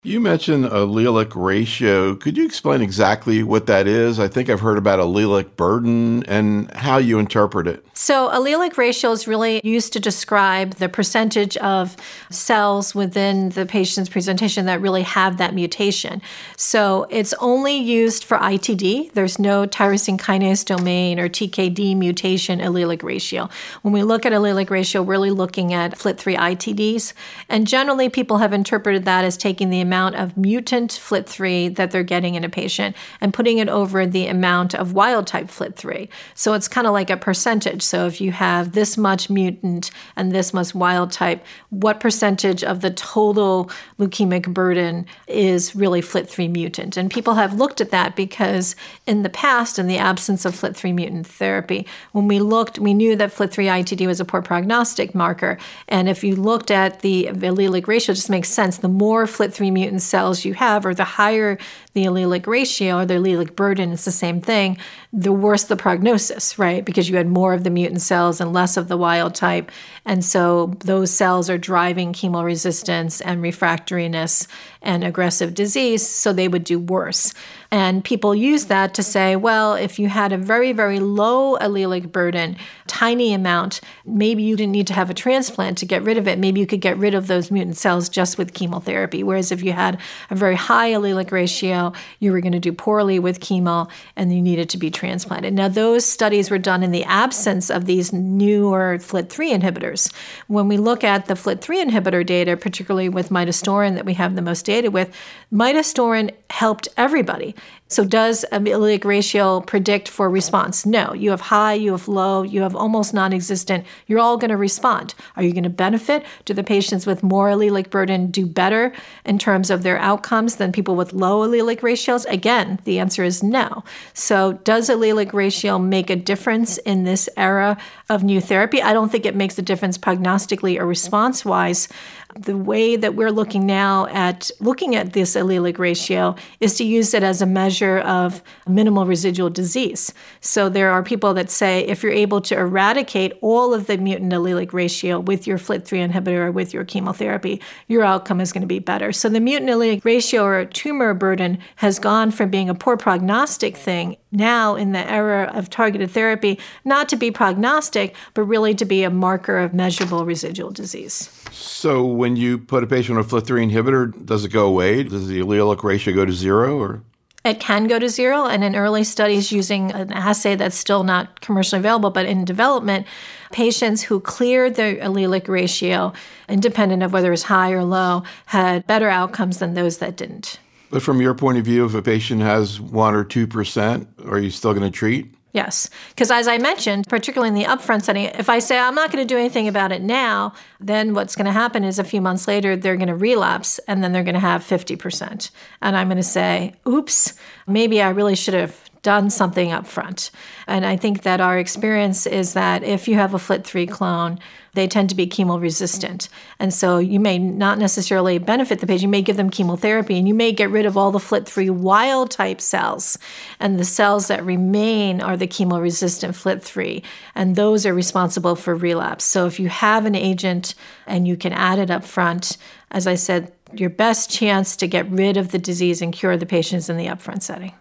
You mentioned allelic ratio. Could you explain exactly what that is? I think I've heard about allelic burden and how you interpret it. So allelic ratio is really used to describe the percentage of cells within the patient's presentation that really have that mutation. So it's only used for ITD. There's no tyrosine kinase domain or TKD mutation allelic ratio. When we look at allelic ratio, we're really looking at FLT3 ITDs. And generally, people have interpreted that as taking the amount of mutant FLT3 that they're getting in a patient and putting it over the amount of wild type FLT3. So it's kind of like a percentage. So if you have this much mutant and this much wild type, what percentage of the total leukemic burden is really FLT3 mutant? And people have looked at that because in the past, in the absence of FLT3 mutant therapy, when we looked, we knew that FLT3 ITD was a poor prognostic marker. And if you looked at the allelic ratio, it just makes sense. The more FLT3 mutant cells you have, or the higher the allelic ratio or the allelic burden, it's the same thing, the worse the prognosis, right? Because you had more of the mutant cells and less of the wild type. And so those cells are driving chemoresistance and refractoriness and aggressive disease, so they would do worse. And people use that to say, well, if you had a very, very low allelic burden, tiny amount, maybe you didn't need to have a transplant to get rid of it. Maybe you could get rid of those mutant cells just with chemotherapy. Whereas if you had a very high allelic ratio, you were going to do poorly with chemo and you needed to be transplanted. Now, those studies were done in the absence of these newer FLT3 inhibitors. When we look at the FLT3 inhibitor data, particularly with midostaurin that we have the most data with, midostaurin helped everybody. So does allelic ratio predict for response? No. You have high, you have low, you have almost non-existent. You're all going to respond. Are you going to benefit? Do the patients with more allelic burden do better in terms of their outcomes than people with low allelic ratios? Again, the answer is no. So does allelic ratio make a difference in this era of new therapy? I don't think it makes a difference prognostically or response-wise. The way that we're looking now at looking at this allelic ratio is to use it as a measure of minimal residual disease. So there are people that say if you're able to eradicate all of the mutant allelic ratio with your FLT3 inhibitor or with your chemotherapy, your outcome is going to be better. So the mutant allelic ratio or tumor burden has gone from being a poor prognostic thing now in the era of targeted therapy, not to be prognostic, but really to be a marker of measurable residual disease. So when you put a patient on a FLT3 inhibitor, does it go away? Does the allelic ratio go to zero? Or it can go to zero, and in early studies using an assay that's still not commercially available, but in development, patients who cleared their allelic ratio, independent of whether it's high or low, had better outcomes than those that didn't. But from your point of view, if a patient has 1 or 2%, are you still going to treat? Yes, because as I mentioned, particularly in the upfront setting, if I say I'm not going to do anything about it now, then what's going to happen is a few months later, they're going to relapse and then they're going to have 50%. And I'm going to say, oops, maybe I really should have done something up front. And I think that our experience is that if you have a FLT3 clone, they tend to be chemo-resistant. And so you may not necessarily benefit the patient. You may give them chemotherapy, and you may get rid of all the FLT3 wild-type cells. And the cells that remain are the chemo-resistant FLT3, and those are responsible for relapse. So if you have an agent and you can add it up front, as I said, your best chance to get rid of the disease and cure the patients in the upfront setting.